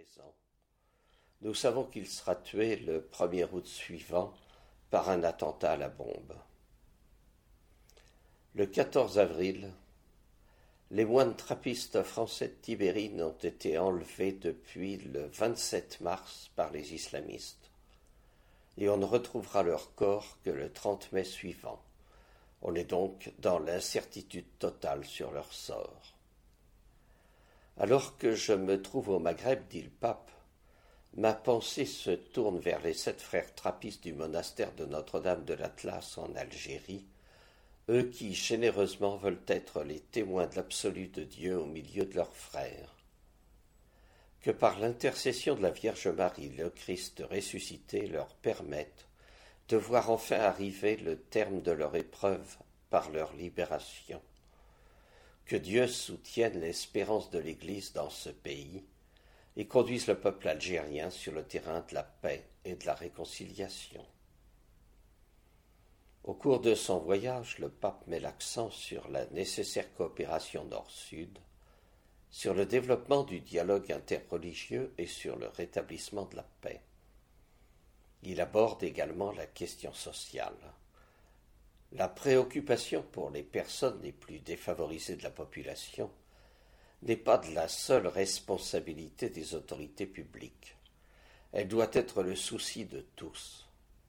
présent. Nous savons qu'il sera tué le 1er août suivant par un attentat à la bombe. Le 14 avril, les moines trappistes français de Tibérine ont été enlevés depuis le 27 mars par les islamistes, et on ne retrouvera leur corps que le 30 mai suivant. On est donc dans l'incertitude totale sur leur sort. Alors que je me trouve au Maghreb, dit le pape, ma pensée se tourne vers les 7 frères trappistes du monastère de Notre-Dame de l'Atlas en Algérie, eux qui généreusement veulent être les témoins de l'absolu de Dieu au milieu de leurs frères. Que par l'intercession de la Vierge Marie, le Christ ressuscité leur permette de voir enfin arriver le terme de leur épreuve par leur libération. Que Dieu soutienne l'espérance de l'Église dans ce pays et conduise le peuple algérien sur le terrain de la paix et de la réconciliation. Au cours de son voyage, le pape met l'accent sur la nécessaire coopération Nord-Sud, sur le développement du dialogue interreligieux et sur le rétablissement de la paix. Il aborde également la question sociale. La préoccupation pour les personnes les plus défavorisées de la population n'est pas de la seule responsabilité des autorités publiques. Elle doit être le souci de tous.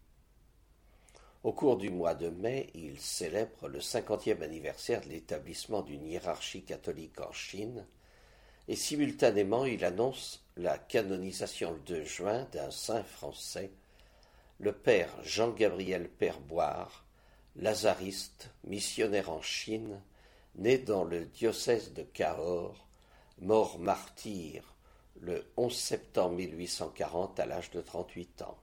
Au cours du mois de mai, il célèbre le 50e anniversaire de l'établissement d'une hiérarchie catholique en Chine et simultanément il annonce la canonisation le 2 juin d'un saint français, le père Jean-Gabriel Perboire, lazariste, missionnaire en Chine, né dans le diocèse de Cahors, mort martyr le 11 septembre 1840 à l'âge de 38 ans.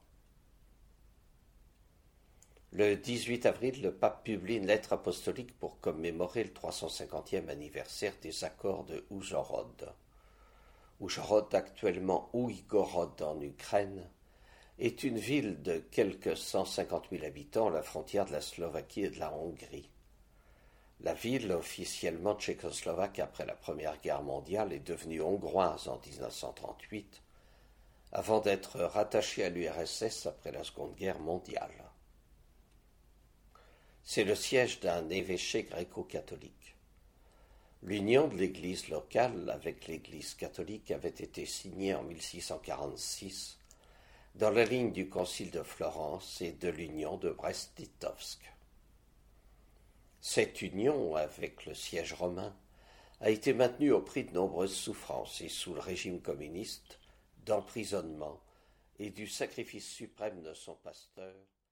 Le 18 avril, le pape publie une lettre apostolique pour commémorer le 350e anniversaire des accords de Oujhorod. Oujhorod, actuellement Ouïgorod en Ukraine, est une ville de quelques 150 000 habitants à la frontière de la Slovaquie et de la Hongrie. La ville, officiellement tchécoslovaque après la Première Guerre mondiale, est devenue hongroise en 1938, avant d'être rattachée à l'URSS après la Seconde Guerre mondiale. C'est le siège d'un évêché gréco-catholique. L'union de l'Église locale avec l'Église catholique avait été signée en 1646 dans la ligne du Concile de Florence et de l'union de Brest-Litovsk. Cette union avec le siège romain a été maintenue au prix de nombreuses souffrances et sous le régime communiste, d'emprisonnement et du sacrifice suprême de son pasteur,